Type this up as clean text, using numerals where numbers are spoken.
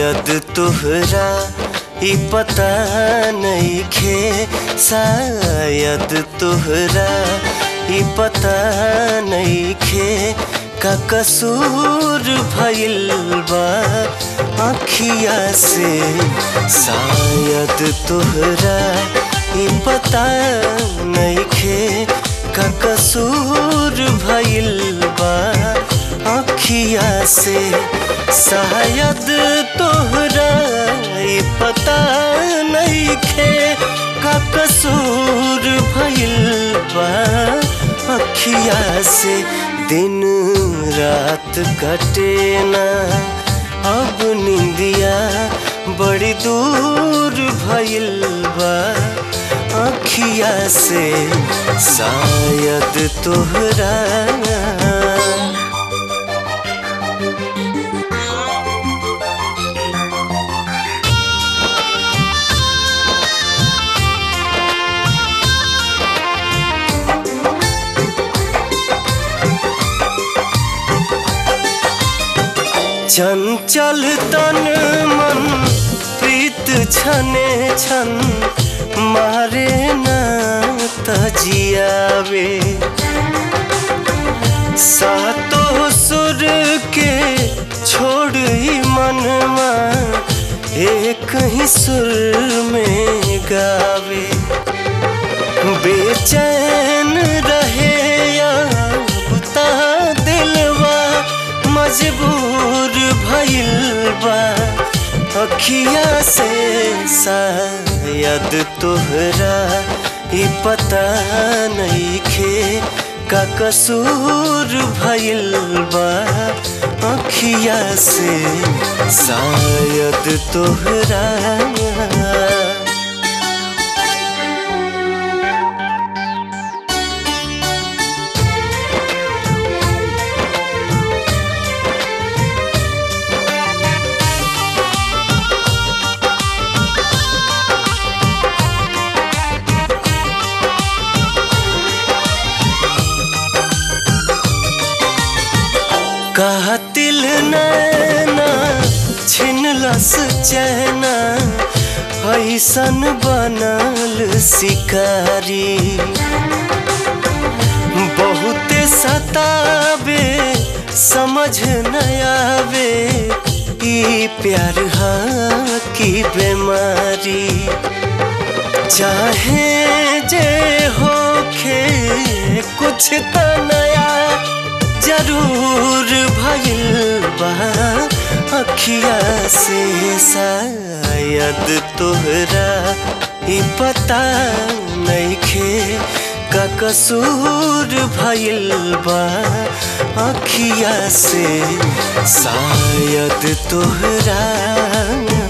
शायद तोहरा ई पता नइखे, शायद तोहरा ई पता नइखे का कसूर भइल बा आँखिया से। शायद तोहरा ई पता नइखे का कसूर भइल बा आँखिया से। शायद तोहरा ई पता नइखे का कसूर भइल बा आँखिया से। दिन रात कटे ना अब निंदिया बड़ी दूर भइल बा आँखिया से। शायद तोहरा चंचल तन मन प्रीत छने छन मारे ना तजियावे। सातों सुर के छोड़ ही मनवा एक ही सुर में गावे। बेचैन रहे या बुता दिलवा मजबूर भइल बा अखिया से। शायद तोहरा ई पता नइखे का कसूर भइल बा अखिया से। शायद तोहरा कातिल नैना छिनलस चैना ऐसन बनल शिकारी। बहुते सतावे समझ न आवे ई प्यार हा की बीमारी। चाहे जे होखे कुछ त नया जरूर भइल बा अखिया से। शायद तोहरा ई पता नइखे का कसूर भइल बा अखिया से। शायद तोहरा